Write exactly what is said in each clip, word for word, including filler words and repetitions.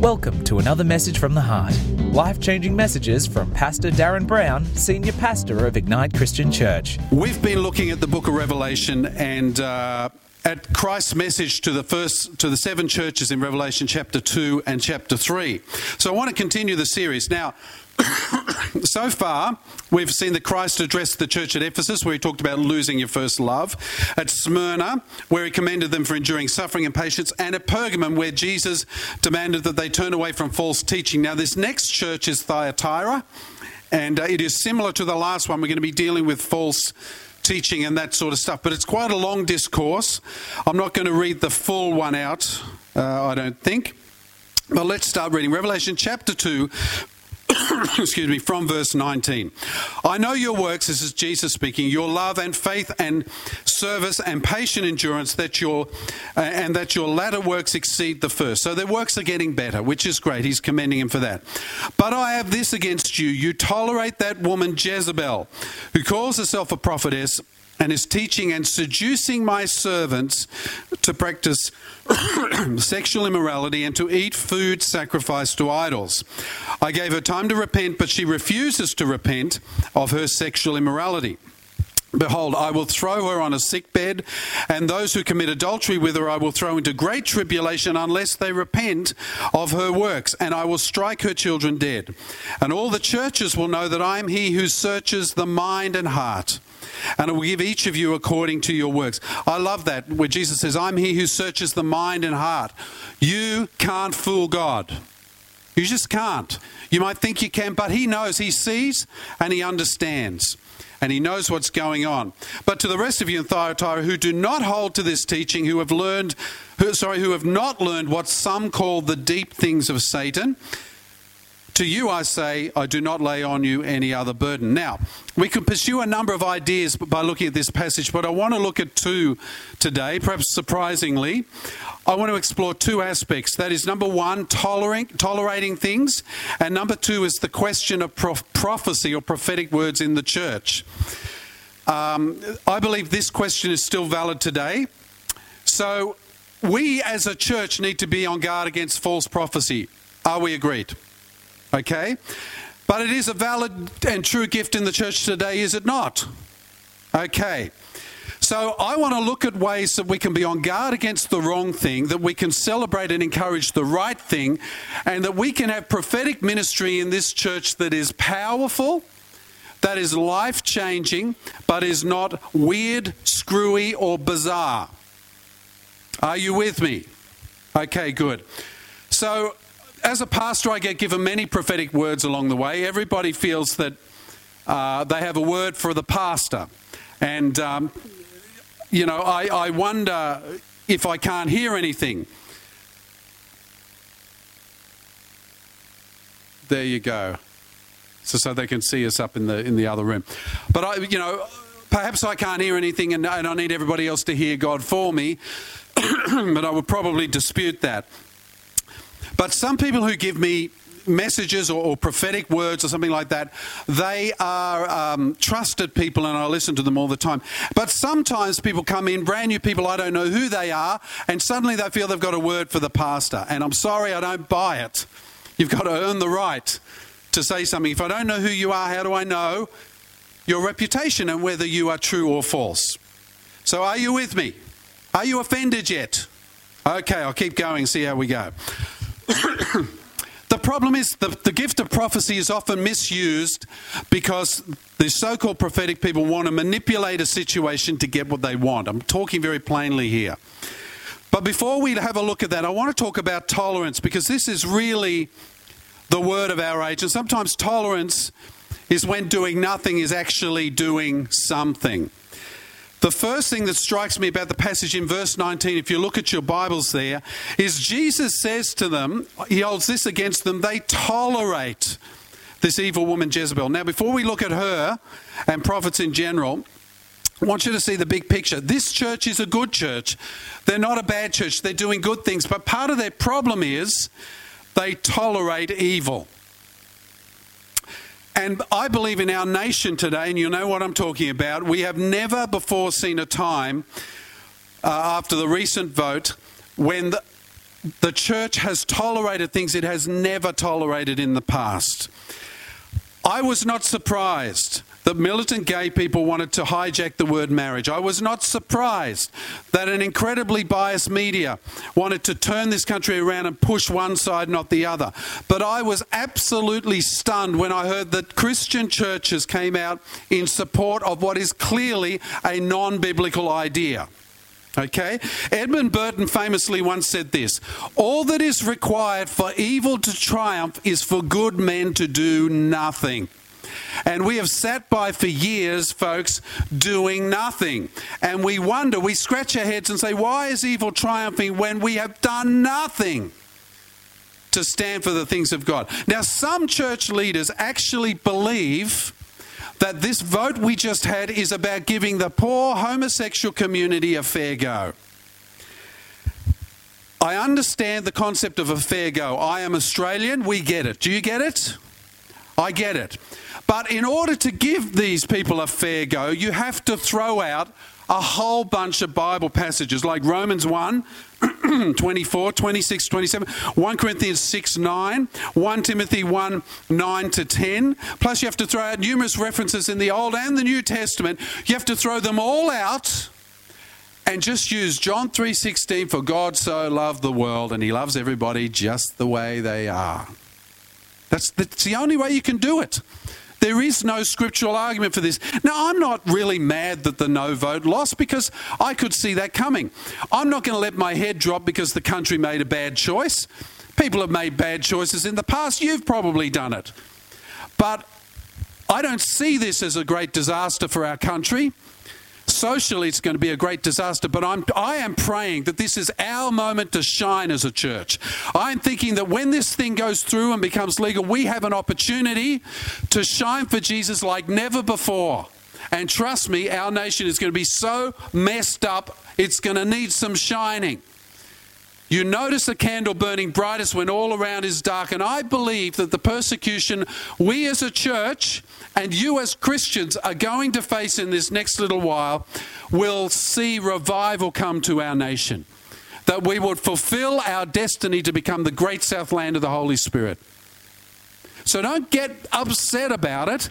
Welcome to another message from the heart. Life-changing messages from Pastor Darren Brown, Senior Pastor of Ignite Christian Church. We've been looking at the book of Revelation and uh, at Christ's message to the first to the seven churches in Revelation chapter two and chapter three. So I want to continue the series. Now, so far, we've seen that Christ addressed the church at Ephesus, where he talked about losing your first love. At Smyrna, where he commended them for enduring suffering and patience. And at Pergamum, where Jesus demanded that they turn away from false teaching. Now, this next church is Thyatira, and uh, it is similar to the last one. We're going to be dealing with false teaching and that sort of stuff. But it's quite a long discourse. I'm not going to read the full one out, uh, I don't think. But let's start reading. Revelation chapter two, excuse me, from verse nineteen. I know your works, this is Jesus speaking, your love and faith and service and patient endurance, that your uh, and that your latter works exceed the first. So their works are getting better, which is great. He's commending him for that. But I have this against you. You tolerate that woman Jezebel, who calls herself a prophetess, and is teaching and seducing my servants to practice sexual immorality and to eat food sacrificed to idols. I gave her time to repent, but she refuses to repent of her sexual immorality. Behold, I will throw her on a sick bed, and those who commit adultery with her I will throw into great tribulation unless they repent of her works, and I will strike her children dead. And all the churches will know that I am he who searches the mind and heart, and I will give each of you according to your works. I love that, where Jesus says, I'm he who searches the mind and heart. You can't fool God. You just can't. You might think you can, but he knows. He sees and he understands. And he knows what's going on. But to the rest of you in Thyatira who do not hold to this teaching, who have learned, who, sorry, who have not learned what some call the deep things of Satan, to you I say, I do not lay on you any other burden. Now, we could pursue a number of ideas by looking at this passage, but I want to look at two today, perhaps surprisingly. I want to explore two aspects. That is, number one, tolerating, tolerating things, and number two is the question of prof- prophecy or prophetic words in the church. Um, I believe this question is still valid today. So we as a church need to be on guard against false prophecy. Are we agreed? Okay? But it is a valid and true gift in the church today, is it not? Okay. So I want to look at ways that we can be on guard against the wrong thing, that we can celebrate and encourage the right thing, and that we can have prophetic ministry in this church that is powerful, that is life-changing, but is not weird, screwy, or bizarre. Are you with me? Okay, good. So as a pastor, I get given many prophetic words along the way. Everybody feels that uh, they have a word for the pastor. And, um, you know, I, I wonder if I can't hear anything. There you go. So, so they can see us up in the in the other room. But, I, you know, perhaps I can't hear anything and, and I need everybody else to hear God for me. But I would probably dispute that. But some people who give me messages or, or prophetic words or something like that, they are um, trusted people and I listen to them all the time. But sometimes people come in, brand new people, I don't know who they are, and suddenly they feel they've got a word for the pastor. And I'm sorry, I don't buy it. You've got to earn the right to say something. If I don't know who you are, how do I know your reputation and whether you are true or false? So are you with me? Are you offended yet? Okay, I'll keep going, see how we go. The problem is the, the gift of prophecy is often misused because the so-called prophetic people want to manipulate a situation to get what they want. I'm talking very plainly here. But before we have a look at that, I want to talk about tolerance, because this is really the word of our age. And sometimes tolerance is when doing nothing is actually doing something. The first thing that strikes me about the passage in verse nineteen, if you look at your Bibles there, is Jesus says to them, he holds this against them, they tolerate this evil woman Jezebel. Now, before we look at her and prophets in general, I want you to see the big picture. This church is a good church. They're not a bad church. They're doing good things. But part of their problem is they tolerate evil. And I believe in our nation today, and you know what I'm talking about, we have never before seen a time uh, after the recent vote when the, the church has tolerated things it has never tolerated in the past. I was not surprised that militant gay people wanted to hijack the word marriage. I was not surprised that an incredibly biased media wanted to turn this country around and push one side, not the other. But I was absolutely stunned when I heard that Christian churches came out in support of what is clearly a non-biblical idea. Okay? Edmund Burton famously once said this: all that is required for evil to triumph is for good men to do nothing. And we have sat by for years, folks, doing nothing. And we wonder, we scratch our heads and say, why is evil triumphing when we have done nothing to stand for the things of God? Now, some church leaders actually believe that this vote we just had is about giving the poor homosexual community a fair go. I understand the concept of a fair go. I am Australian. We get it. Do you get it? I get it. But in order to give these people a fair go, you have to throw out a whole bunch of Bible passages like Romans one, twenty-four, twenty-six, twenty-seven, First Corinthians six, nine, First Timothy one, nine to ten. Plus you have to throw out numerous references in the Old and the New Testament. You have to throw them all out and just use John three sixteen, for God so loved the world and he loves everybody just the way they are. That's, that's the only way you can do it. There is no scriptural argument for this. Now, I'm not really mad that the no vote lost because I could see that coming. I'm not going to let my head drop because the country made a bad choice. People have made bad choices in the past. You've probably done it. But I don't see this as a great disaster for our country. Socially, it's going to be a great disaster, but I'm, I am praying that this is our moment to shine as a church. I'm thinking that when this thing goes through and becomes legal, we have an opportunity to shine for Jesus like never before. And trust me, our nation is going to be so messed up, it's going to need some shining. You notice a candle burning brightest when all around is dark. And I believe that the persecution we as a church and you as Christians are going to face in this next little while will see revival come to our nation. That we would fulfill our destiny to become the great south land of the Holy Spirit. So don't get upset about it.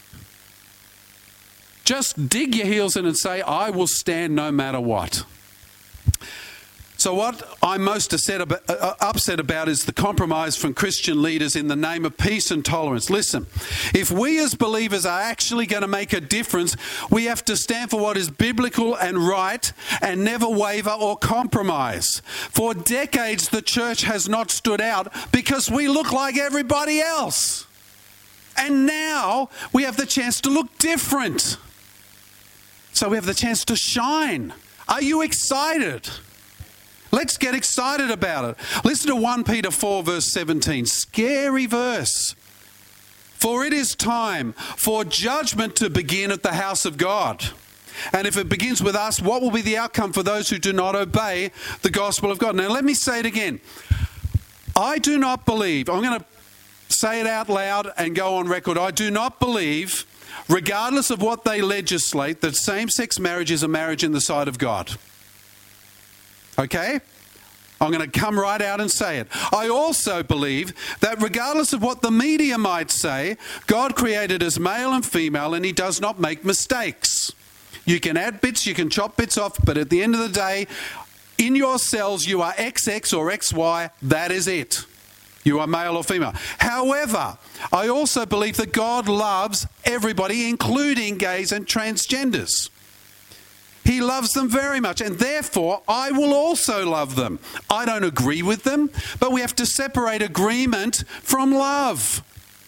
Just dig your heels in and say, I will stand no matter what. So what I'm most upset about is the compromise from Christian leaders in the name of peace and tolerance. Listen, if we as believers are actually going to make a difference, we have to stand for what is biblical and right and never waver or compromise. For decades, the church has not stood out because we look like everybody else. And now we have the chance to look different. So we have the chance to shine. Are you excited? Let's get excited about it. Listen to First Peter four, verse seventeen. Scary verse. For it is time for judgment to begin at the house of God. And if it begins with us, what will be the outcome for those who do not obey the gospel of God? Now, let me say it again. I do not believe, I'm going to say it out loud and go on record. I do not believe, regardless of what they legislate, that same-sex marriage is a marriage in the sight of God. Okay? I'm going to come right out and say it. I also believe that regardless of what the media might say, God created us male and female and he does not make mistakes. You can add bits, you can chop bits off, but at the end of the day, in your cells you are X X or X Y, that is it. You are male or female. However, I also believe that God loves everybody, including gays and transgenders. He loves them very much, and therefore I will also love them. I don't agree with them, but we have to separate agreement from love.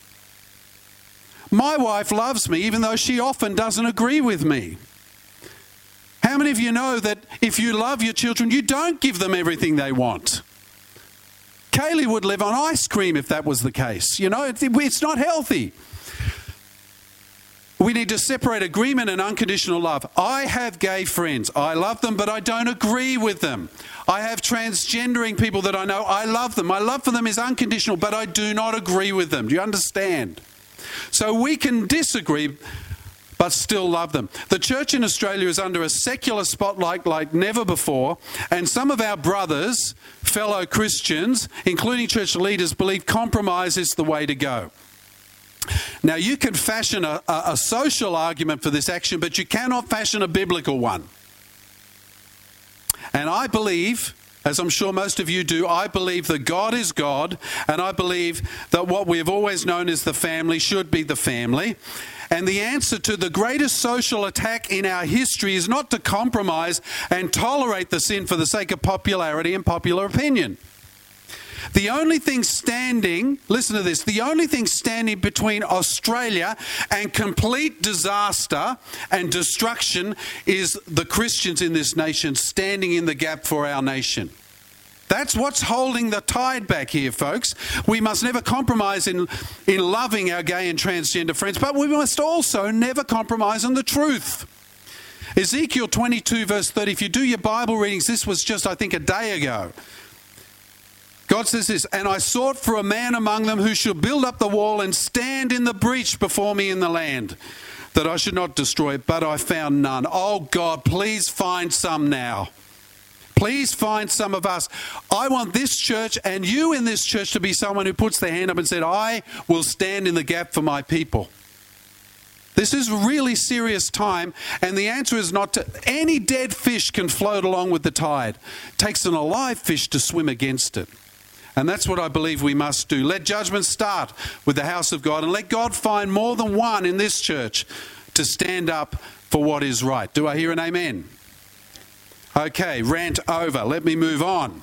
My wife loves me, even though she often doesn't agree with me. How many of you know that if you love your children, you don't give them everything they want? Kaylee would live on ice cream if that was the case. You know, it's not healthy. We need to separate agreement and unconditional love. I have gay friends. I love them, but I don't agree with them. I have transgendering people that I know. I love them. My love for them is unconditional, but I do not agree with them. Do you understand? So we can disagree, but but still love them. The church in Australia is under a secular spotlight like never before, and some of our brothers, fellow Christians, including church leaders, believe compromise is the way to go. Now, you can fashion a, a, a social argument for this action, but you cannot fashion a biblical one. And I believe, as I'm sure most of you do, I believe that God is God, and I believe that what we've always known as the family should be the family. And the answer to the greatest social attack in our history is not to compromise and tolerate the sin for the sake of popularity and popular opinion. The only thing standing, listen to this, the only thing standing between Australia and complete disaster and destruction is the Christians in this nation standing in the gap for our nation. That's what's holding the tide back here, folks. We must never compromise in, in loving our gay and transgender friends, but we must also never compromise on the truth. Ezekiel twenty-two verse thirty, if you do your Bible readings, this was just, I think, a day ago. God says this, and I sought for a man among them who should build up the wall and stand in the breach before me in the land, that I should not destroy it, but I found none. Oh God, please find some now. Please find some of us. I want this church and you in this church to be someone who puts their hand up and said, I will stand in the gap for my people. This is really serious time, and the answer is not to, any dead fish can float along with the tide. It takes an alive fish to swim against it. And that's what I believe we must do. Let judgment start with the house of God, and let God find more than one in this church to stand up for what is right. Do I hear an amen? Okay, rant over. Let me move on.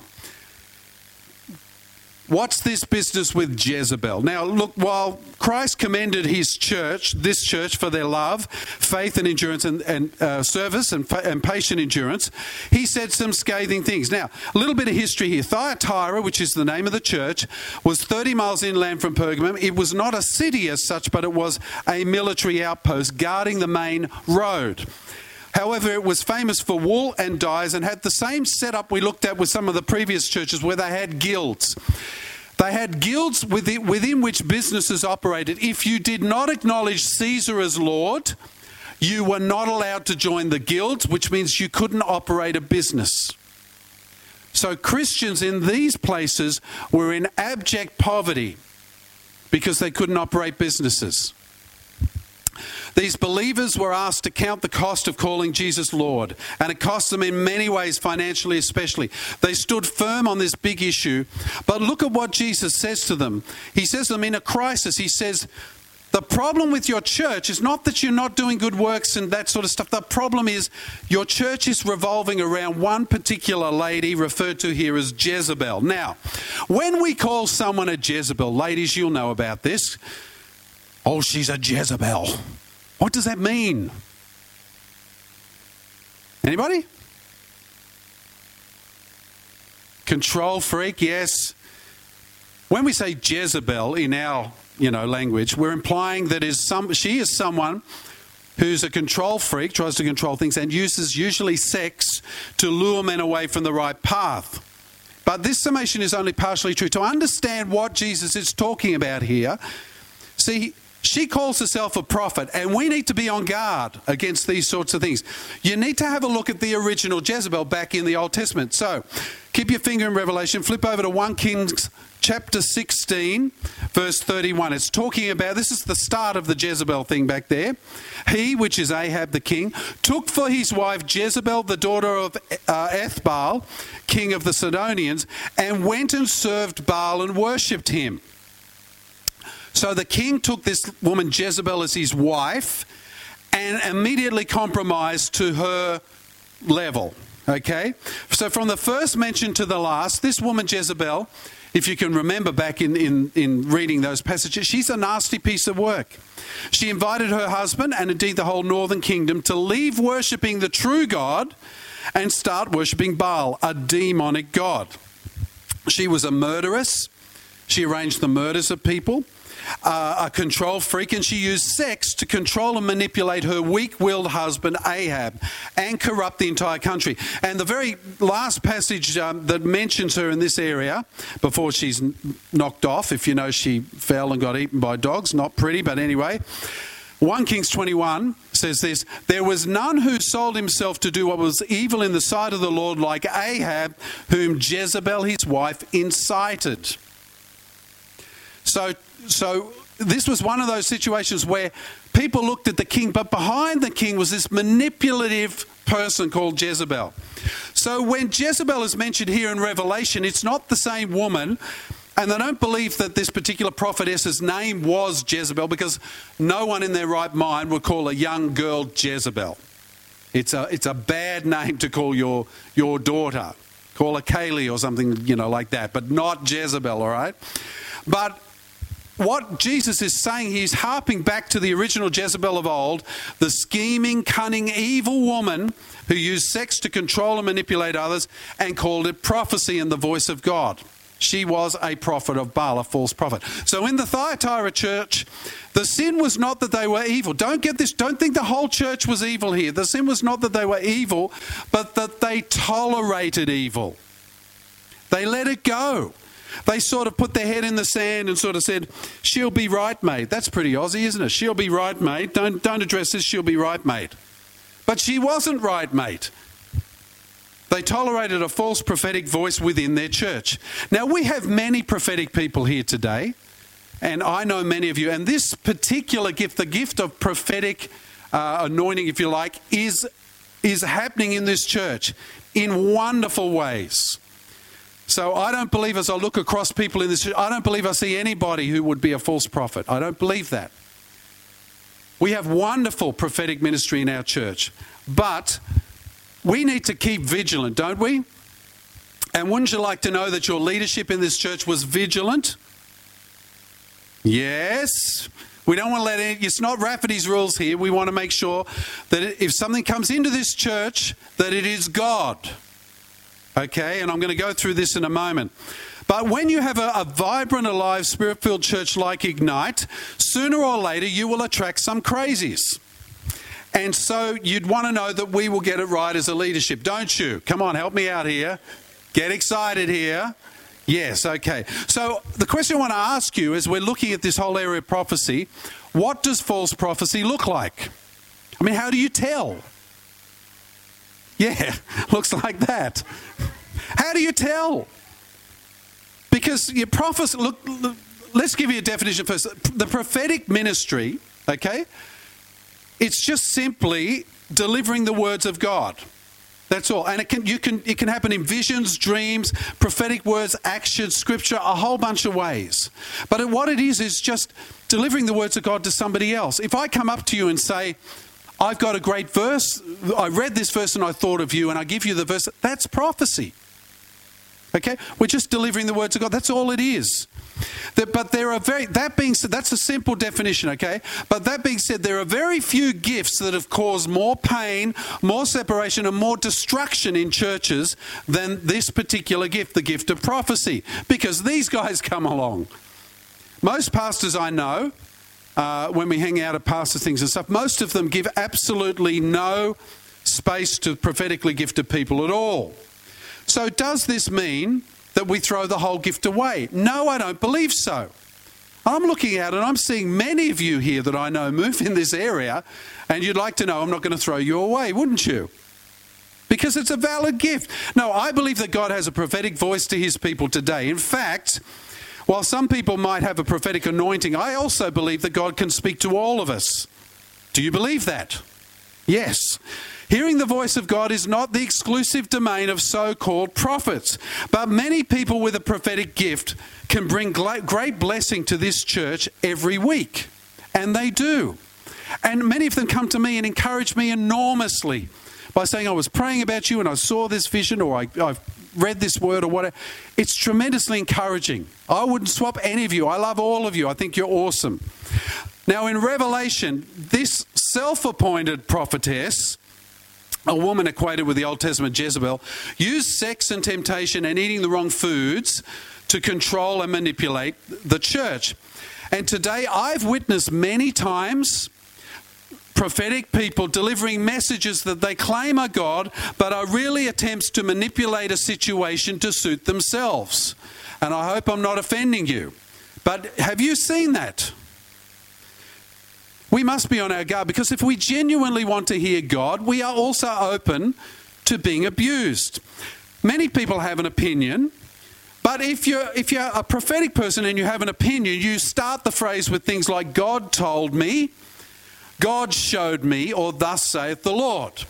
What's this business with Jezebel? Now, look, while Christ commended his church, this church, for their love, faith and endurance and, and uh, service and, and patient endurance, he said some scathing things. Now, a little bit of history here. Thyatira, which is the name of the church, was thirty miles inland from Pergamum. It was not a city as such, but it was a military outpost guarding the main road. However, it was famous for wool and dyes and had the same setup we looked at with some of the previous churches where they had guilds. They had guilds within, within which businesses operated. If you did not acknowledge Caesar as Lord, you were not allowed to join the guilds, which means you couldn't operate a business. So Christians in these places were in abject poverty because they couldn't operate businesses. These believers were asked to count the cost of calling Jesus Lord, and it cost them in many ways, financially especially. They stood firm on this big issue, but look at what Jesus says to them. He says to them in a crisis, he says, the problem with your church is not that you're not doing good works and that sort of stuff. The problem is your church is revolving around one particular lady referred to here as Jezebel. Now, when we call someone a Jezebel, ladies, you'll know about this. Oh, she's a Jezebel. What does that mean? Anybody? Control freak, yes. When we say Jezebel in our, you know, language, we're implying that is some she is someone who's a control freak, tries to control things, and uses usually sex to lure men away from the right path. But this summation is only partially true. To understand what Jesus is talking about here, see, she calls herself a prophet, and we need to be on guard against these sorts of things. You need to have a look at the original Jezebel back in the Old Testament. So, keep your finger in Revelation, flip over to First Kings chapter sixteen, verse thirty-one. It's talking about, this is the start of the Jezebel thing back there. He, which is Ahab the king, took for his wife Jezebel, the daughter of uh, Ethbaal, king of the Sidonians, and went and served Baal and worshipped him. So the king took this woman Jezebel as his wife and immediately compromised to her level, okay? So from the first mention to the last, this woman Jezebel, if you can remember back in, in, in reading those passages, she's a nasty piece of work. She invited her husband and indeed the whole northern kingdom to leave worshipping the true God and start worshipping Baal, a demonic god. She was a murderess. She arranged the murders of people. Uh, a control freak, and she used sex to control and manipulate her weak-willed husband Ahab and corrupt the entire country. And the very last passage um, that mentions her in this area, before she's knocked off, if you know she fell and got eaten by dogs, not pretty, but anyway, First Kings twenty-one says this, there was none who sold himself to do what was evil in the sight of the Lord like Ahab, whom Jezebel his wife incited. So, so this was one of those situations where people looked at the king, but behind the king was this manipulative person called Jezebel. So when Jezebel is mentioned here in Revelation, it's not the same woman. And they don't believe that this particular prophetess's name was Jezebel, because no one in their right mind would call a young girl Jezebel. It's a it's a bad name to call your your daughter. Call her Kaylee or something, you know, like that, but not Jezebel, all right? But what Jesus is saying, he's harping back to the original Jezebel of old, the scheming, cunning, evil woman who used sex to control and manipulate others and called it prophecy and the voice of God. She was a prophet of Baal, a false prophet. So in the Thyatira church, the sin was not that they were evil. Don't get this, don't think the whole church was evil here. The sin was not that they were evil, but that they tolerated evil. They let it go. They sort of put their head in the sand and sort of said, she'll be right, mate. That's pretty Aussie, isn't it? She'll be right, mate. Don't, don't address this, she'll be right, mate. But she wasn't right, mate. They tolerated a false prophetic voice within their church. Now, we have many prophetic people here today, and I know many of you, and this particular gift, the gift of prophetic uh, anointing, if you like, is, is happening in this church in wonderful ways. So I don't believe, as I look across people in this church, I don't believe I see anybody who would be a false prophet. I don't believe that. We have wonderful prophetic ministry in our church, but we need to keep vigilant, don't we? And wouldn't you like to know that your leadership in this church was vigilant? Yes. We don't want to let it, it's not Rafferty's rules here. We want to make sure that if something comes into this church, that it is God. Okay, and I'm going to go through this in a moment. But when you have a, a vibrant, alive, spirit-filled church like Ignite, sooner or later you will attract some crazies. And so you'd want to know that we will get it right as a leadership, don't you? Come on, help me out here. Get excited here. Yes, okay. So the question I want to ask you as we're looking at this whole area of prophecy, what does false prophecy look like? I mean, how do you tell? Yeah, looks like that. How do you tell? Because your prophecy, look, look, let's give you a definition first. The prophetic ministry, okay, it's just simply delivering the words of God. That's all. And it can you can it can happen in visions, dreams, prophetic words, action, scripture, a whole bunch of ways. But what it is is just delivering the words of God to somebody else. If I come up to you and say, I've got a great verse, I read this verse and I thought of you, and I give you the verse, that's prophecy. Okay? We're just delivering the words of God. That's all it is. But there are very, that being said, that's a simple definition, okay? But that being said, there are very few gifts that have caused more pain, more separation, and more destruction in churches than this particular gift, the gift of prophecy, because these guys come along. Most pastors I know, uh, when we hang out at pastor things and stuff, most of them give absolutely no space to prophetically gifted people at all. So does this mean that we throw the whole gift away? No, I don't believe so. I'm looking out and I'm seeing many of you here that I know move in this area, and you'd like to know I'm not going to throw you away, wouldn't you? Because it's a valid gift. No, I believe that God has a prophetic voice to his people today. In fact, while some people might have a prophetic anointing, I also believe that God can speak to all of us. Do you believe that? Yes. Hearing the voice of God is not the exclusive domain of so-called prophets, but many people with a prophetic gift can bring great blessing to this church every week, and they do. And many of them come to me and encourage me enormously by saying, I was praying about you and I saw this vision, or I, I've read this word or whatever. It's tremendously encouraging. I wouldn't swap any of you. I love all of you. I think you're awesome. Now in Revelation, this self-appointed prophetess, a woman equated with the Old Testament Jezebel, used sex and temptation and eating the wrong foods to control and manipulate the church. And today I've witnessed many times prophetic people delivering messages that they claim are God, but are really attempts to manipulate a situation to suit themselves. And I hope I'm not offending you. But have you seen that? we must be on our guard, because if we genuinely want to hear God, we are also open to being abused. Many people have an opinion, but if you're, if you're a prophetic person and you have an opinion, you start the phrase with things like, God told me, God showed me, or thus saith the Lord.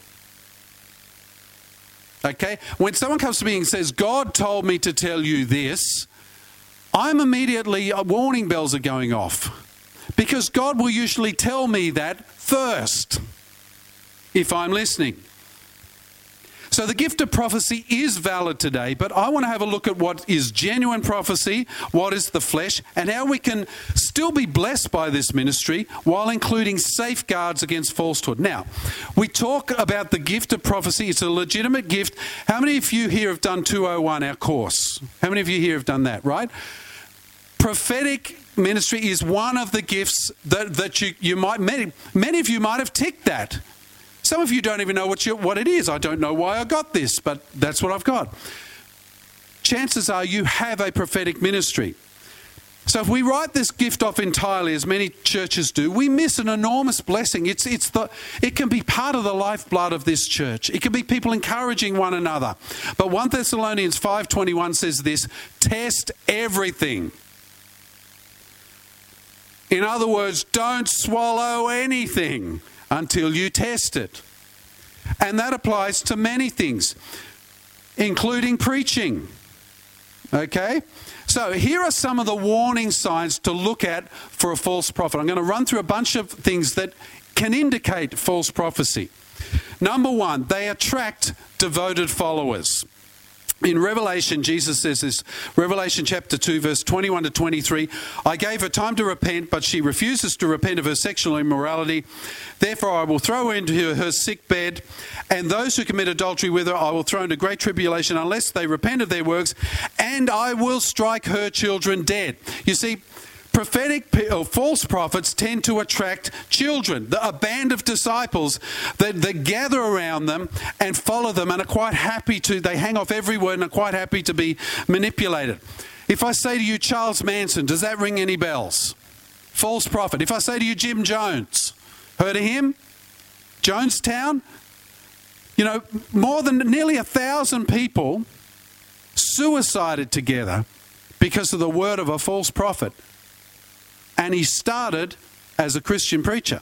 Okay? When someone comes to me and says, God told me to tell you this, I'm immediately, warning bells are going off. Because God will usually tell me that first, if I'm listening. So the gift of prophecy is valid today, but I want to have a look at what is genuine prophecy, what is the flesh, and how we can still be blessed by this ministry while including safeguards against falsehood. Now, we talk about the gift of prophecy. It's a legitimate gift. How many of you here have done two oh one, our course? How many of you here have done that, right? Prophetic ministry is one of the gifts that, that you, you might, many, many of you might have ticked that. Some of you don't even know what, you, what it is. I don't know why I got this, but that's what I've got. Chances are you have a prophetic ministry. So if we write this gift off entirely, as many churches do, we miss an enormous blessing. It's, it's the, it can be part of the lifeblood of this church. It can be people encouraging one another. But First Thessalonians five twenty-one says this, test everything. In other words, don't swallow anything until you test it. And that applies to many things, including preaching. Okay? So here are some of the warning signs to look at for a false prophet. I'm going to run through a bunch of things that can indicate false prophecy. Number one, they attract devoted followers. In Revelation, Jesus says this, Revelation chapter two, verse twenty-one to twenty-three, I gave her time to repent, but she refuses to repent of her sexual immorality. Therefore, I will throw her into her sick bed, and those who commit adultery with her I will throw into great tribulation unless they repent of their works, and I will strike her children dead. You see, prophetic or false prophets tend to attract children, a band of disciples that, that gather around them and follow them and are quite happy to, they hang off every word and are quite happy to be manipulated. If I say to you Charles Manson, does that ring any bells? False prophet. If I say to you Jim Jones, heard of him? Jonestown? You know, more than nearly a thousand people suicided together because of the word of a false prophet. And he started as a Christian preacher.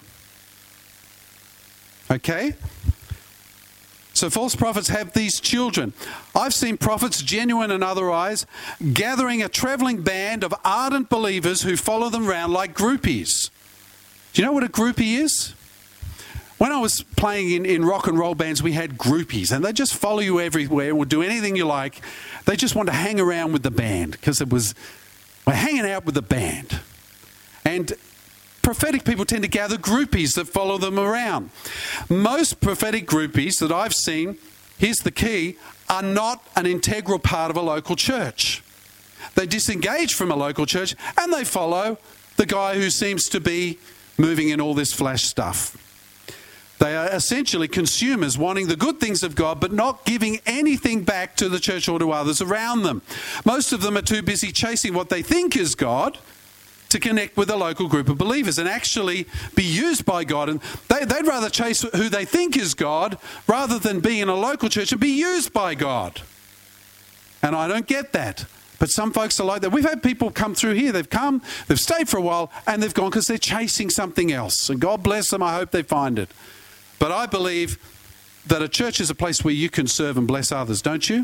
Okay? So false prophets have these children. I've seen prophets, genuine and otherwise, gathering a traveling band of ardent believers who follow them around like groupies. Do you know what a groupie is? When I was playing in, in rock and roll bands, we had groupies, and they just follow you everywhere, will do anything you like. They just want to hang around with the band because it was, we're hanging out with the band. And prophetic people tend to gather groupies that follow them around. Most prophetic groupies that I've seen, here's the key, are not an integral part of a local church. They disengage from a local church and they follow the guy who seems to be moving in all this flash stuff. They are essentially consumers wanting the good things of God but not giving anything back to the church or to others around them. Most of them are too busy chasing what they think is God to connect with a local group of believers and actually be used by God. And they, they'd rather chase who they think is God rather than be in a local church and be used by God. And I don't get that. But some folks are like that. We've had people come through here. They've come, they've stayed for a while, and they've gone because they're chasing something else. And God bless them. I hope they find it. But I believe that a church is a place where you can serve and bless others, don't you?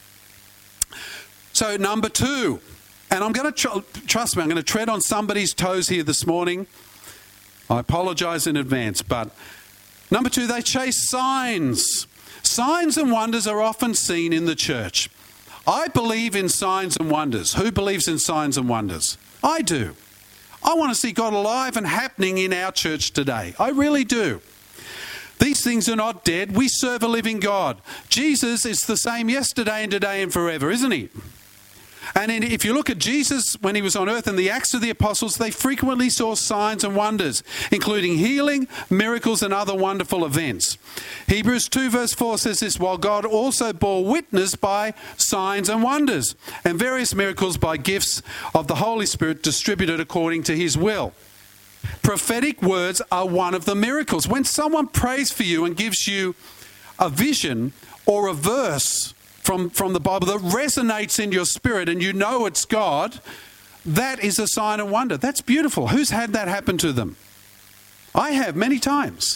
So number two, and I'm going to, tr- trust me, I'm going to tread on somebody's toes here this morning. I apologize in advance, but number two, they chase signs. Signs and wonders are often seen in the church. I believe in signs and wonders. Who believes in signs and wonders? I do. I want to see God alive and happening in our church today. I really do. These things are not dead. We serve a living God. Jesus is the same yesterday and today and forever, isn't he? And if you look at Jesus when he was on earth in the Acts of the Apostles, they frequently saw signs and wonders, including healing, miracles, and other wonderful events. Hebrews two verse four says this, while God also bore witness by signs and wonders and various miracles by gifts of the Holy Spirit distributed according to his will. Prophetic words are one of the miracles. When someone prays for you and gives you a vision or a verse from, from the Bible that resonates in your spirit and you know it's God, that is a sign and wonder. That's beautiful. Who's had that happen to them? I have many times.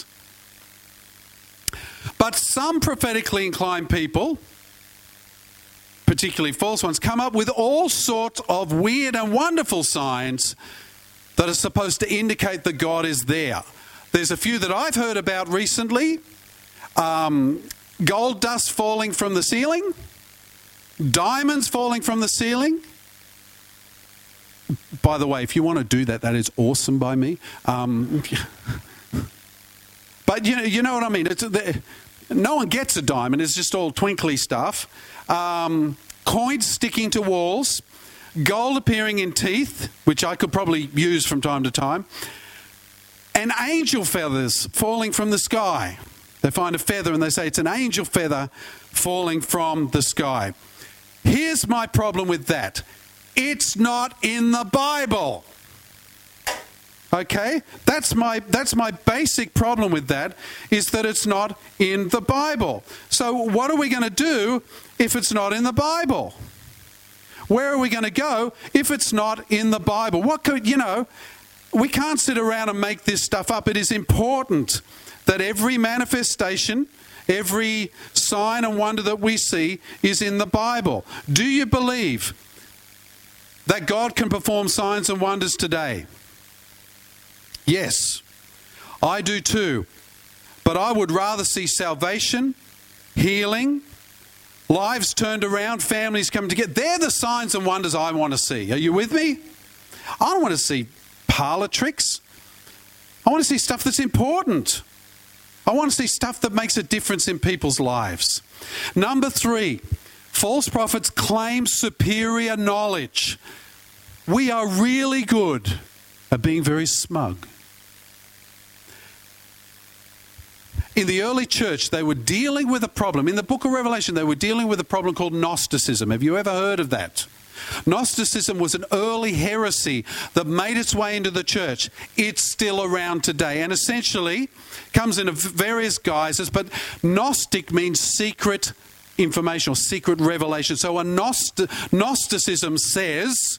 But some prophetically inclined people, particularly false ones, come up with all sorts of weird and wonderful signs that are supposed to indicate that God is there. There's a few that I've heard about recently. Um, gold dust falling from the ceiling. Diamonds falling from the ceiling. By the way, if you want to do that, that is awesome by me. Um, but you know, you know what I mean. It's, the, no one gets a diamond. It's just all twinkly stuff. Um, coins sticking to walls. Gold appearing in teeth, which I could probably use from time to time. And angel feathers falling from the sky. They find a feather and they say it's an angel feather falling from the sky. Here's my problem with that. It's not in the Bible. Okay? That's my that's my basic problem with that, is that it's not in the Bible. So what are we going to do if it's not in the Bible? Where are we going to go if it's not in the Bible? What could, you know, we can't sit around and make this stuff up. It is important that every manifestation, every sign and wonder that we see is in the Bible. Do you believe that God can perform signs and wonders today? Yes, I do too. But I would rather see salvation, healing, lives turned around, families come together. They're the signs and wonders I want to see. Are you with me? I don't want to see parlor tricks. I want to see stuff that's important. I want to see stuff that makes a difference in people's lives. Number three, false prophets claim superior knowledge. We are really good at being very smug. In the early church, they were dealing with a problem. In the book of Revelation, they were dealing with a problem called Gnosticism. Have you ever heard of that? Gnosticism was an early heresy that made its way into the church. It's still around today and essentially comes in various guises, but Gnostic means secret information or secret revelation. So a Gnost- Gnosticism says,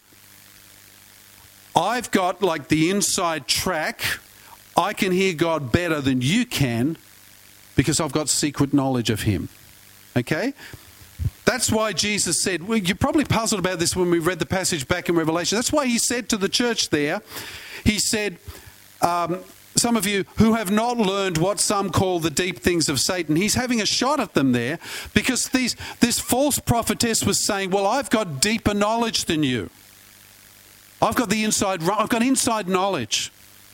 I've got like the inside track. I can hear God better than you can because I've got secret knowledge of him. Okay? That's why Jesus said, well, you're probably puzzled about this when we read the passage back in Revelation. That's why he said to the church there, he said, um, some of you who have not learned what some call the deep things of Satan, he's having a shot at them there because these, this false prophetess was saying, well, I've got deeper knowledge than you. I've got the inside, I've got inside knowledge.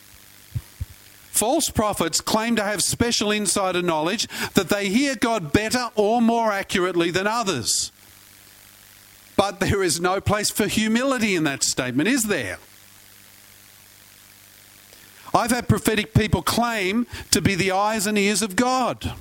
False prophets claim to have special insider knowledge that they hear God better or more accurately than others. But there is no place for humility in that statement, is there? I've had prophetic people claim to be the eyes and ears of God.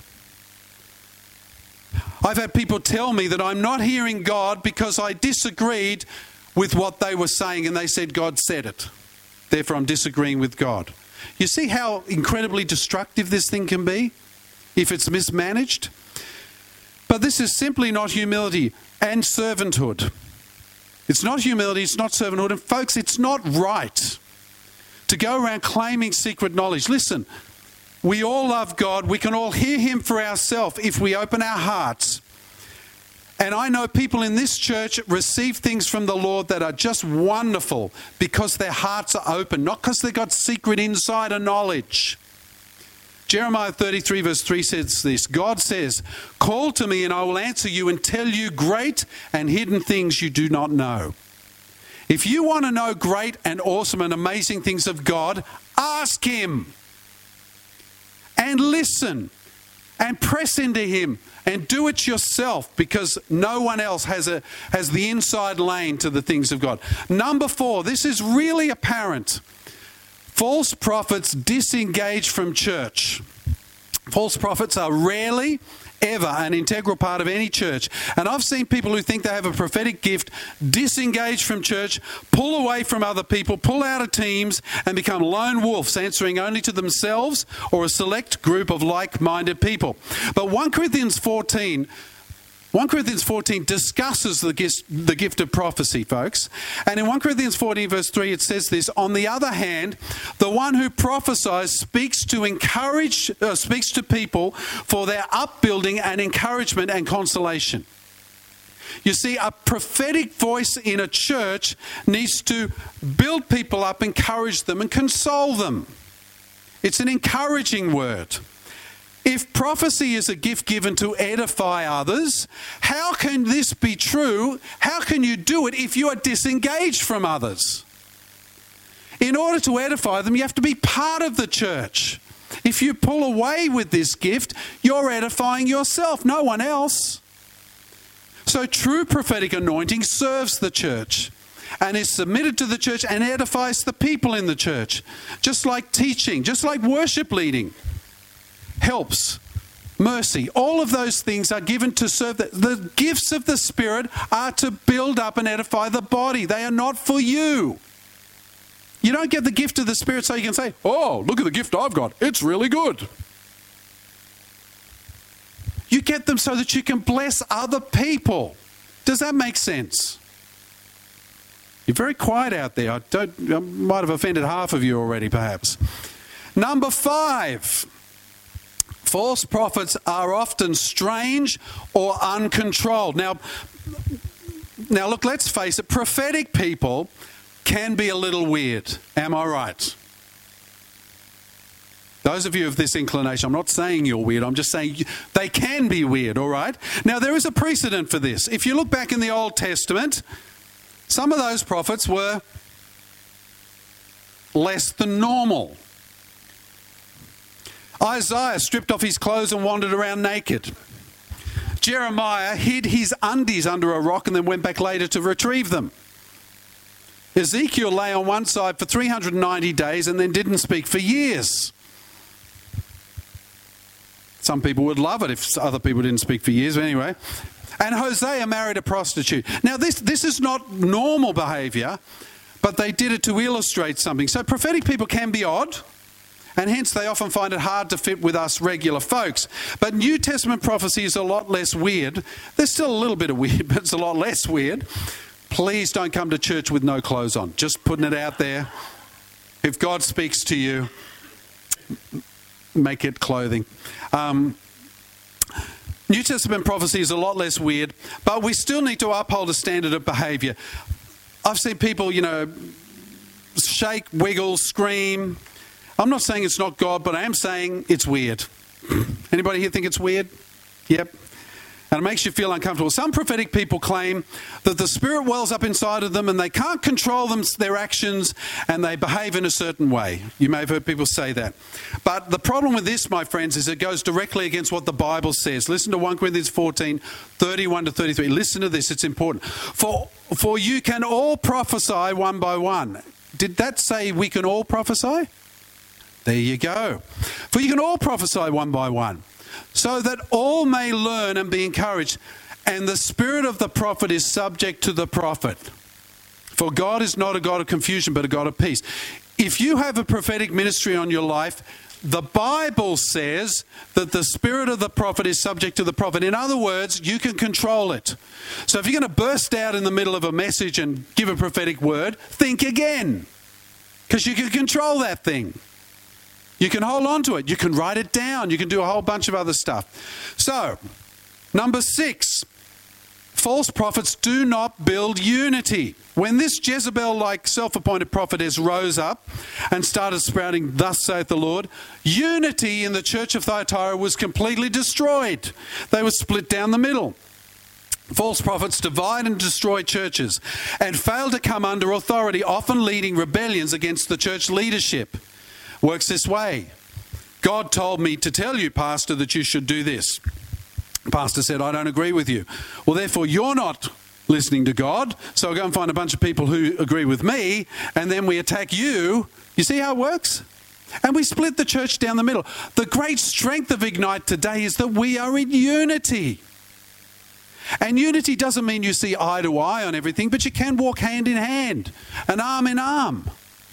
I've had people tell me that I'm not hearing God because I disagreed with what they were saying and they said God said it. Therefore, I'm disagreeing with God. You see how incredibly destructive this thing can be if it's mismanaged? But this is simply not humility and servanthood. It's not humility, it's not servanthood. And folks, it's not right to go around claiming secret knowledge. Listen, we all love God. We can all hear him for ourselves if we open our hearts. And I know people in this church receive things from the Lord that are just wonderful because their hearts are open, not because they've got secret insider knowledge. Jeremiah thirty-three verse three says this, God says, call to me and I will answer you and tell you great and hidden things you do not know. If you want to know great and awesome and amazing things of God, ask him and listen and press into him. And do it yourself because no one else has a has the inside lane to the things of God. Number four, this is really apparent. False prophets disengage from church. False prophets are rarely ever an integral part of any church. And I've seen people who think they have a prophetic gift disengage from church, pull away from other people, pull out of teams, and become lone wolves, answering only to themselves or a select group of like-minded people. But First Corinthians fourteen First Corinthians fourteen discusses the gift, the gift of prophecy, folks. And in First Corinthians fourteen, verse three, it says this: on the other hand, the one who prophesies speaks to encourage, uh, speaks to people for their upbuilding and encouragement and consolation. You see, a prophetic voice in a church needs to build people up, encourage them, and console them. It's an encouraging word. If prophecy is a gift given to edify others, how can this be true? How can you do it if you are disengaged from others? In order to edify them, you have to be part of the church. If you pull away with this gift, you're edifying yourself, no one else. So true prophetic anointing serves the church and is submitted to the church and edifies the people in the church. Just like teaching, just like worship leading. Helps, mercy, all of those things are given to serve. The, the gifts of the Spirit are to build up and edify the body. They are not for you. You don't get the gift of the Spirit so you can say, oh, look at the gift I've got. It's really good. You get them so that you can bless other people. Does that make sense? You're very quiet out there. I, don't, I might have offended half of you already, perhaps. Number five. False prophets are often strange or uncontrolled. Now, now look, let's face it, prophetic people can be a little weird. Am I right? Those of you of this inclination, I'm not saying you're weird, I'm just saying they can be weird, all right? Now, there is a precedent for this. If you look back in the Old Testament, some of those prophets were less than normal. Isaiah stripped off his clothes and wandered around naked. Jeremiah hid his undies under a rock and then went back later to retrieve them. Ezekiel lay on one side for three hundred ninety days and then didn't speak for years. Some people would love it if other people didn't speak for years, but anyway. And Hosea married a prostitute. Now, this, this is not normal behaviour, but they did it to illustrate something. So prophetic people can be odd, and hence they often find it hard to fit with us regular folks. But New Testament prophecy is a lot less weird. There's still a little bit of weird, but it's a lot less weird. Please don't come to church with no clothes on. Just putting it out there. If God speaks to you, make it clothing. Um, New Testament prophecy is a lot less weird, but we still need to uphold a standard of behaviour. I've seen people, you know, shake, wiggle, scream. I'm not saying it's not God, but I am saying it's weird. Anybody here think it's weird? Yep. And it makes you feel uncomfortable. Some prophetic people claim that the Spirit wells up inside of them and they can't control them, their actions, and they behave in a certain way. You may have heard people say that. But the problem with this, my friends, is it goes directly against what the Bible says. Listen to First Corinthians fourteen, thirty-one to thirty-three. Listen to this, it's important. For, for you can all prophesy one by one. Did that say we can all prophesy? There you go. For you can all prophesy one by one, so that all may learn and be encouraged. And the spirit of the prophet is subject to the prophet. For God is not a God of confusion, but a God of peace. If you have a prophetic ministry on your life, the Bible says that the spirit of the prophet is subject to the prophet. In other words, you can control it. So if you're going to burst out in the middle of a message and give a prophetic word, think again, because you can control that thing. You can hold on to it. You can write it down. You can do a whole bunch of other stuff. So, number six, false prophets do not build unity. When this Jezebel-like self-appointed prophetess rose up and started spouting, "Thus saith the Lord," unity in the church of Thyatira was completely destroyed. They were split down the middle. False prophets divide and destroy churches and fail to come under authority, often leading rebellions against the church leadership. Works this way. God told me to tell you, Pastor, that you should do this. Pastor said, I don't agree with you. Well, therefore, you're not listening to God, so I'll go and find a bunch of people who agree with me, and then we attack you. You see how it works? And we split the church down the middle. The great strength of Ignite today is that we are in unity. And unity doesn't mean you see eye to eye on everything, but you can walk hand in hand and arm in arm.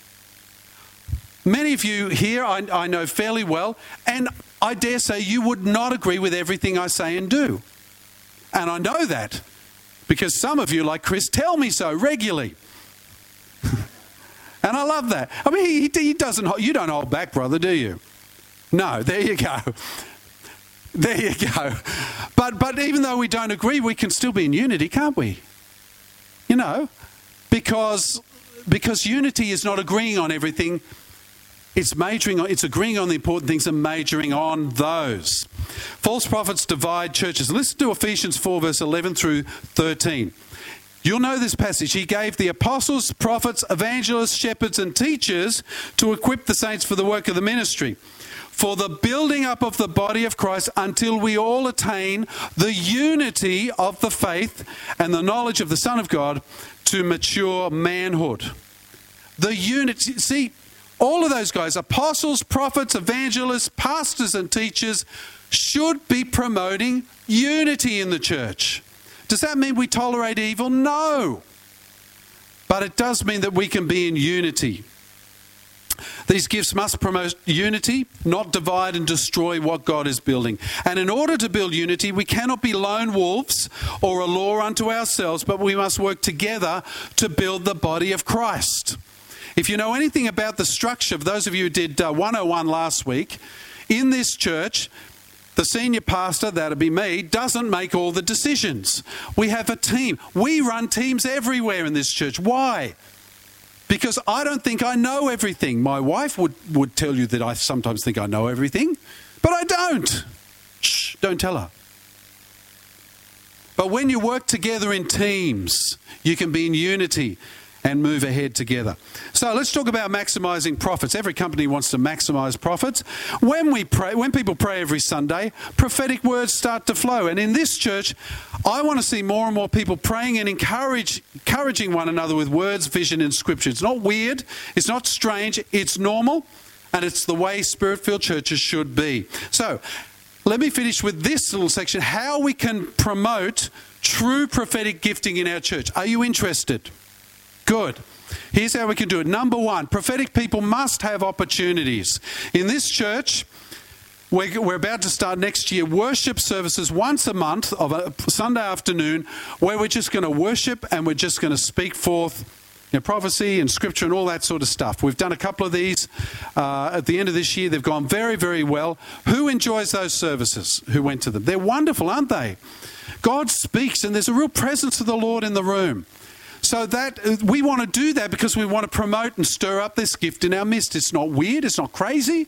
Many of you here I, I know fairly well, and I dare say you would not agree with everything I say and do. And I know that because some of you, like Chris, tell me so regularly. And I love that. I mean, he, he doesn't, you don't hold back, brother, do you? No, there you go. There you go. But but even though we don't agree, we can still be in unity, can't we? You know, because because unity is not agreeing on everything. It's majoring on, it's agreeing on the important things and majoring on those. False prophets divide churches. Listen to Ephesians four, verse eleven through thirteen. You'll know this passage. He gave the apostles, prophets, evangelists, shepherds, and teachers to equip the saints for the work of the ministry, for the building up of the body of Christ until we all attain the unity of the faith and the knowledge of the Son of God to mature manhood. The unity, see, all of those guys, apostles, prophets, evangelists, pastors, and teachers, should be promoting unity in the church. Does that mean we tolerate evil? No. But it does mean that we can be in unity. These gifts must promote unity, not divide and destroy what God is building. And in order to build unity, we cannot be lone wolves or a law unto ourselves, but we must work together to build the body of Christ. If you know anything about the structure, of those of you who did uh, one oh one last week, in this church, the senior pastor, that'd be me, doesn't make all the decisions. We have a team. We run teams everywhere in this church. Why? Because I don't think I know everything. My wife would, would tell you that I sometimes think I know everything, but I don't. Shh, don't tell her. But when you work together in teams, you can be in unity and move ahead together. So let's talk about maximizing profits. Every company wants to maximize profits. When we pray, when people pray every Sunday, prophetic words start to flow. And in this church, I want to see more and more people praying and encourage, encouraging one another with words, vision, and scripture. It's not weird. It's not strange. It's normal. And it's the way Spirit-filled churches should be. So let me finish with this little section, how we can promote true prophetic gifting in our church. Are you interested? Good. Here's how we can do it. Number one, prophetic people must have opportunities. In this church, we're, we're about to start next year worship services once a month of a Sunday afternoon where we're just going to worship and we're just going to speak forth you know, prophecy and scripture and all that sort of stuff. We've done a couple of these uh, at the end of this year. They've gone very, very well. Who enjoys those services? Who went to them? They're wonderful, aren't they? God speaks and there's a real presence of the Lord in the room. So that we want to do that because we want to promote and stir up this gift in our midst. It's not weird, it's not crazy,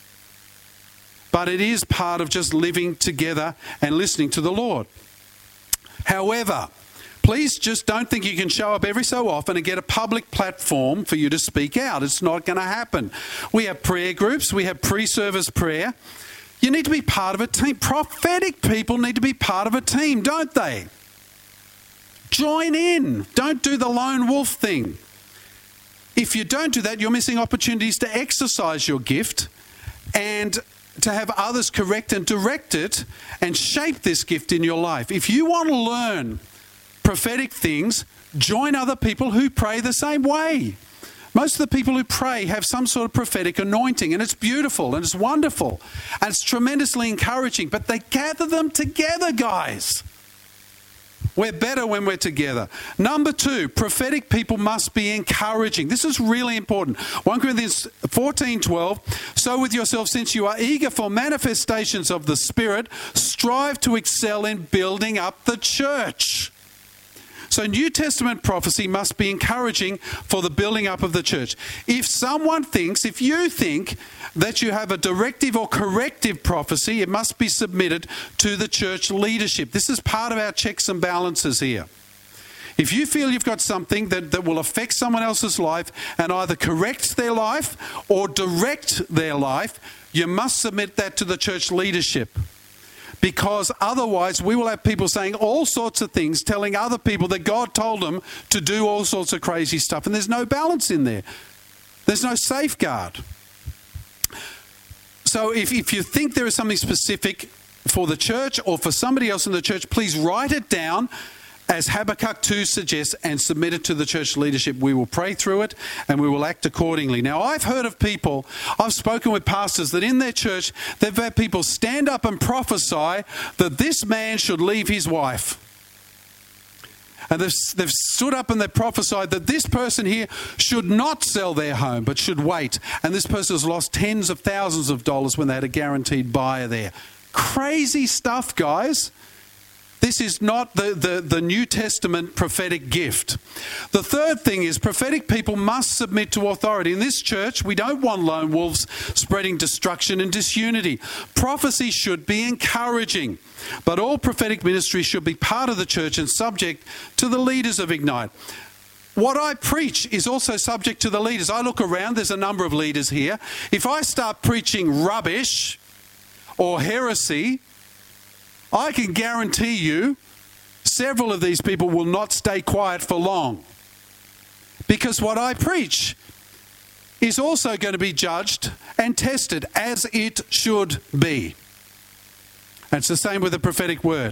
but it is part of just living together and listening to the Lord. However, please just don't think you can show up every so often and get a public platform for you to speak out. It's not going to happen. We have prayer groups, we have pre-service prayer. You need to be part of a team. Prophetic people need to be part of a team, don't they? Join in. Don't do the lone wolf thing. If you don't do that, you're missing opportunities to exercise your gift and to have others correct and direct it and shape this gift in your life. If you want to learn prophetic things, join other people who pray the same way. Most of the people who pray have some sort of prophetic anointing, and it's beautiful and it's wonderful and it's tremendously encouraging, but they gather them together, guys. We're better when we're together. Number two, prophetic people must be encouraging. This is really important. First Corinthians fourteen twelve, so with yourself, since you are eager for manifestations of the Spirit, strive to excel in building up the church. So New Testament prophecy must be encouraging for the building up of the church. If someone thinks, if you think that you have a directive or corrective prophecy, it must be submitted to the church leadership. This is part of our checks and balances here. If you feel you've got something that, that will affect someone else's life and either correct their life or direct their life, you must submit that to the church leadership. Because otherwise we will have people saying all sorts of things, telling other people that God told them to do all sorts of crazy stuff. And there's no balance in there. There's no safeguard. So if, if you think there is something specific for the church or for somebody else in the church, please write it down as Habakkuk two suggests and submit it to the church leadership. We will pray through it and we will act accordingly. Now, I've heard of people, I've spoken with pastors that in their church, they've had people stand up and prophesy that this man should leave his wife. And they've, they've stood up and they've prophesied that this person here should not sell their home, but should wait. And this person has lost tens of thousands of dollars when they had a guaranteed buyer there. Crazy stuff, guys. This is not the, the, the New Testament prophetic gift. The third thing is prophetic people must submit to authority. In this church, we don't want lone wolves spreading destruction and disunity. Prophecy should be encouraging, but all prophetic ministry should be part of the church and subject to the leaders of Ignite. What I preach is also subject to the leaders. I look around, there's a number of leaders here. If I start preaching rubbish or heresy, I can guarantee you several of these people will not stay quiet for long, because what I preach is also going to be judged and tested as it should be. And it's the same with the prophetic word.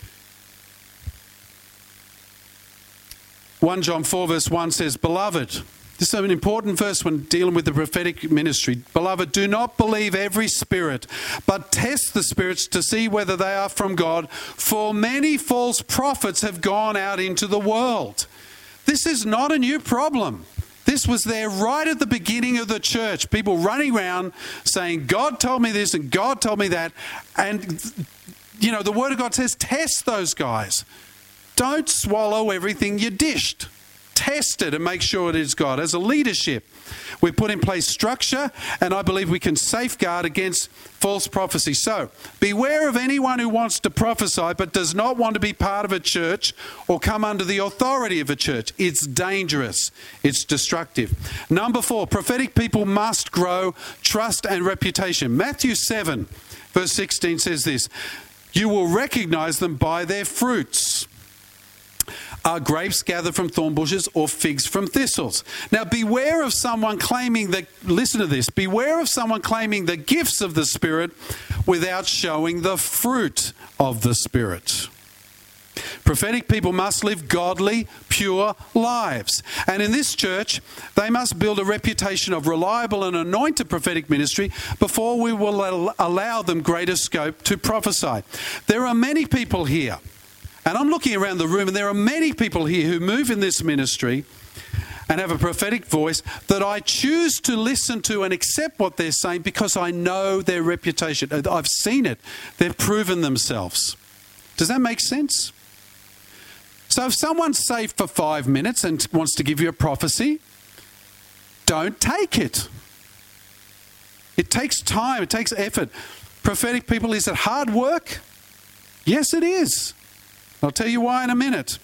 First John four verse one says, "Beloved," this is an important verse when dealing with the prophetic ministry. "Beloved, do not believe every spirit, but test the spirits to see whether they are from God. For many false prophets have gone out into the world." This is not a new problem. This was there right at the beginning of the church. People running around saying, God told me this and God told me that. And, you know, the Word of God says, test those guys. Don't swallow everything you dished. Test it and make sure it is God. As a leadership, we put in place structure, and I believe we can safeguard against false prophecy. So, beware of anyone who wants to prophesy but does not want to be part of a church or come under the authority of a church. It's dangerous. It's destructive. Number four, prophetic people must grow trust and reputation. Matthew seven, verse sixteen says this, "You will recognize them by their fruits. Are grapes gathered from thorn bushes or figs from thistles?" Now beware of someone claiming that, listen to this, beware of someone claiming the gifts of the Spirit without showing the fruit of the Spirit. Prophetic people must live godly, pure lives. And in this church, they must build a reputation of reliable and anointed prophetic ministry before we will allow them greater scope to prophesy. There are many people here, and I'm looking around the room, and there are many people here who move in this ministry and have a prophetic voice that I choose to listen to and accept what they're saying because I know their reputation. I've seen it. They've proven themselves. Does that make sense? So if someone's saved for five minutes and wants to give you a prophecy, don't take it. It takes time. It takes effort. Prophetic people, is it hard work? Yes, it is. I'll tell you why in a minute.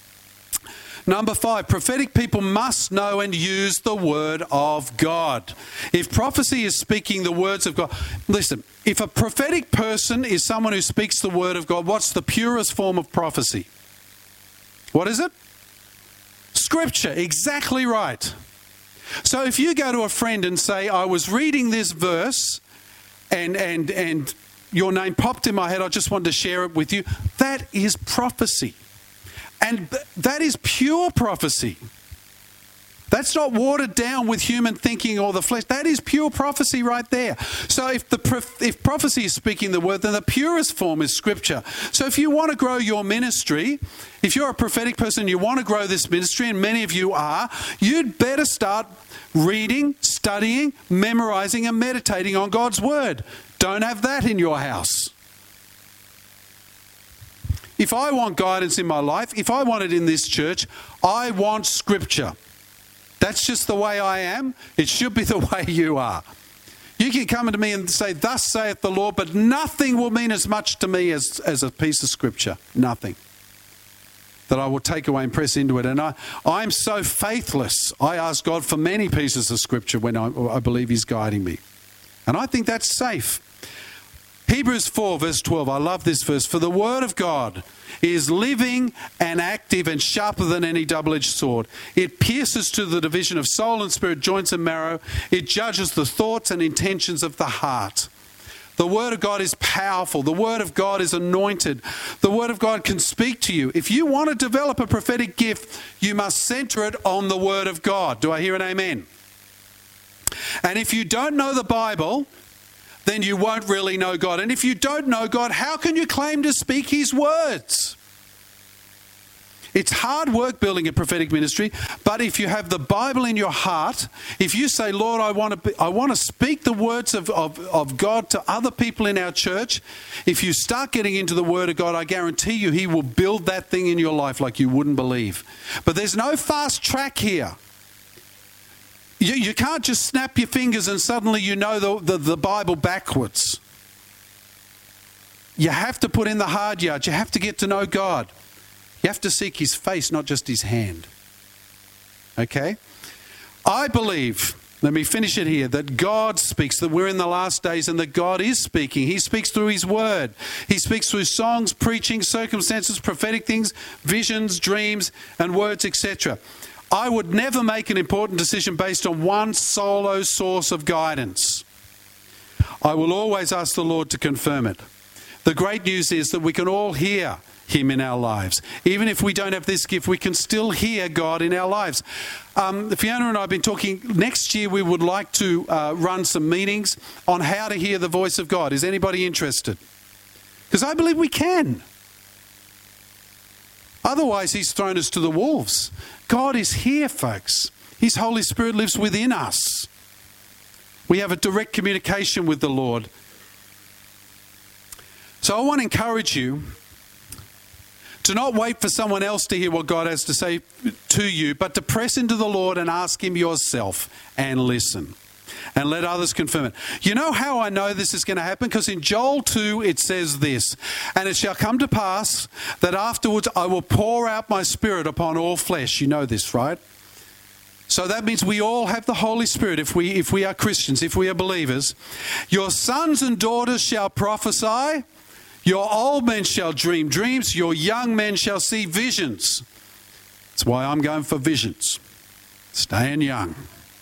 Number five, prophetic people must know and use the Word of God. If prophecy is speaking the words of God, listen, if a prophetic person is someone who speaks the Word of God, what's the purest form of prophecy? What is it? Scripture, exactly right. So if you go to a friend and say, I was reading this verse and and and your name popped in my head, I just wanted to share it with you, that is prophecy. And th- that is pure prophecy. That's not watered down with human thinking or the flesh. That is pure prophecy right there. So if the prof- if prophecy is speaking the word, then the purest form is Scripture. So if you want to grow your ministry, if you're a prophetic person, you want to grow this ministry, and many of you are, you'd better start reading, studying, memorizing, and meditating on God's Word. Don't have that in your house. If I want guidance in my life, if I want it in this church, I want Scripture. That's just the way I am. It should be the way you are. You can come to me and say, thus saith the Lord, but nothing will mean as much to me as, as a piece of Scripture. Nothing. That I will take away and press into it. And I, I'm so faithless. I ask God for many pieces of Scripture when I, I believe He's guiding me. And I think that's safe. Hebrews four, verse twelve. I love this verse. For the word of God is living and active and sharper than any double-edged sword. It pierces to the division of soul and spirit, joints and marrow. It judges the thoughts and intentions of the heart. The Word of God is powerful. The Word of God is anointed. The Word of God can speak to you. If you want to develop a prophetic gift, you must center it on the Word of God. Do I hear an amen? And if you don't know the Bible, then you won't really know God. And if you don't know God, how can you claim to speak His words? It's hard work building a prophetic ministry, but if you have the Bible in your heart, if you say, Lord, I want to be, I want to speak the words of, of, of God to other people in our church, if you start getting into the Word of God, I guarantee you He will build that thing in your life like you wouldn't believe. But there's no fast track here. You, you can't just snap your fingers and suddenly you know the, the, the Bible backwards. You have to put in the hard yards. You have to get to know God. You have to seek His face, not just His hand. Okay? I believe, let me finish it here, that God speaks, that we're in the last days and that God is speaking. He speaks through His Word. He speaks through songs, preaching, circumstances, prophetic things, visions, dreams, and words, et cetera. I would never make an important decision based on one solo source of guidance. I will always ask the Lord to confirm it. The great news is that we can all hear Him in our lives. Even if we don't have this gift, we can still hear God in our lives. Um, Fiona and I have been talking, next year we would like to uh, run some meetings on how to hear the voice of God. Is anybody interested? Because I believe we can. Otherwise, He's thrown us to the wolves. God is here, folks. His Holy Spirit lives within us. We have a direct communication with the Lord. So I want to encourage you to not wait for someone else to hear what God has to say to you, but to press into the Lord and ask Him yourself and listen. And let others confirm it. You know how I know this is going to happen? Because in Joel two it says this, and it shall come to pass that afterwards I will pour out my Spirit upon all flesh. You know this, right? So that means we all have the Holy Spirit if we, if we are Christians, if we are believers. Your sons and daughters shall prophesy. Your old men shall dream dreams. Your young men shall see visions. That's why I'm going for visions. Staying young.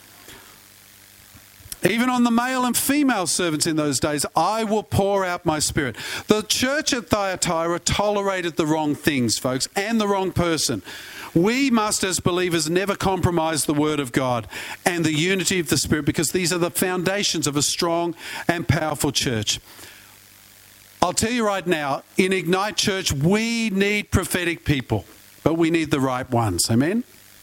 Even on the male and female servants in those days, I will pour out my Spirit. The church at Thyatira tolerated the wrong things, folks, and the wrong person. We must, as believers, never compromise the Word of God and the unity of the Spirit, because these are the foundations of a strong and powerful church. I'll tell you right now, in Ignite Church, we need prophetic people, but we need the right ones. Amen?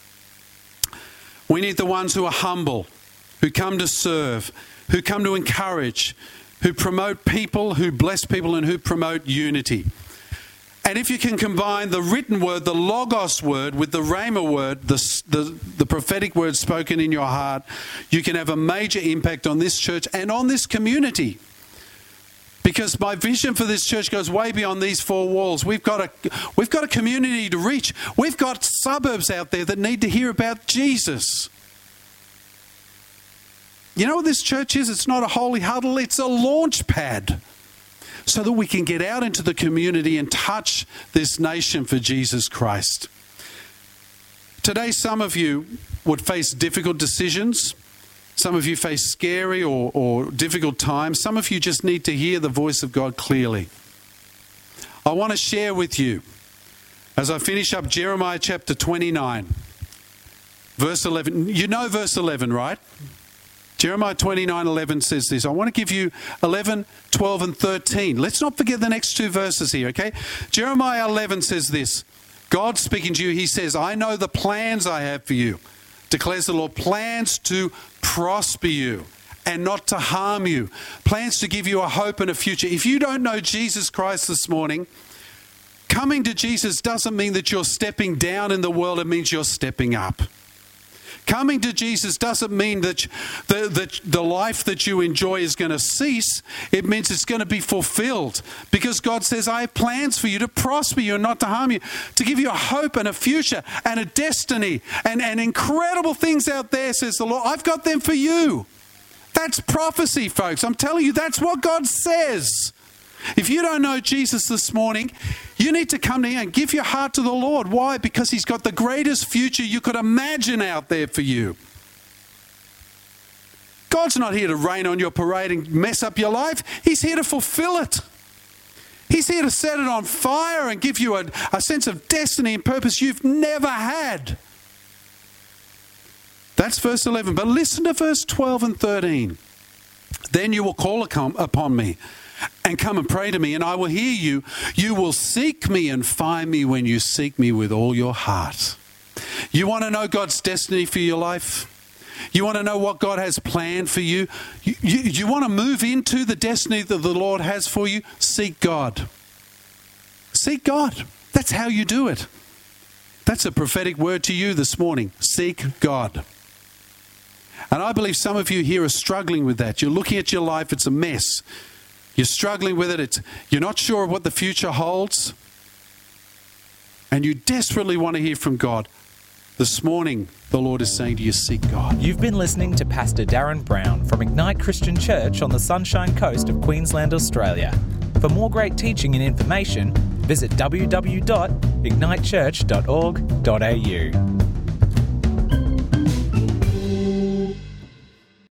We need the ones who are humble, who come to serve, who come to encourage, who promote people, who bless people, and who promote unity. And if you can combine the written word, the Logos word, with the Rhema word, the, the, the prophetic word spoken in your heart, you can have a major impact on this church and on this community. Because my vision for this church goes way beyond these four walls. We've got a, we've got a community to reach. We've got suburbs out there that need to hear about Jesus. You know what this church is? It's not a holy huddle. It's a launch pad so that we can get out into the community and touch this nation for Jesus Christ. Today, some of you would face difficult decisions. Some of you face scary or, or difficult times. Some of you just need to hear the voice of God clearly. I want to share with you, as I finish up Jeremiah chapter twenty-nine, verse eleven. You know verse eleven, right? Jeremiah twenty-nine eleven says this. I want to give you eleven, twelve and thirteen. Let's not forget the next two verses here, okay? Jeremiah eleven says this. God speaking to you, He says, I know the plans I have for you, declares the Lord, plans to prosper you and not to harm you, plans to give you a hope and a future. If you don't know Jesus Christ this morning, coming to Jesus doesn't mean that you're stepping down in the world, it means you're stepping up. Coming to Jesus doesn't mean that the, the, the life that you enjoy is going to cease. It means it's going to be fulfilled, because God says, I have plans for you to prosper you and not to harm you, to give you a hope and a future and a destiny and, and incredible things out there, says the Lord. I've got them for you. That's prophecy, folks. I'm telling you, that's what God says. If you don't know Jesus this morning, you need to come to him and give your heart to the Lord. Why? Because he's got the greatest future you could imagine out there for you. God's not here to rain on your parade and mess up your life. He's here to fulfill it. He's here to set it on fire and give you a, a sense of destiny and purpose you've never had. That's verse eleven. But listen to verse twelve and thirteen. Then you will call upon me and come and pray to me, and I will hear you. You will seek me and find me when you seek me with all your heart. You want to know God's destiny for your life? You want to know what God has planned for you? You, you? you want to move into the destiny that the Lord has for you? Seek God. Seek God. That's how you do it. That's a prophetic word to you this morning. Seek God. And I believe some of you here are struggling with that. You're looking at your life, it's a mess. You're struggling with it. It's, you're not sure of what the future holds. And you desperately want to hear from God. This morning, the Lord is saying to you, seek God. You've been listening to Pastor Darren Brown from Ignite Christian Church on the Sunshine Coast of Queensland, Australia. For more great teaching and information, visit w w w dot ignite church dot org dot a u.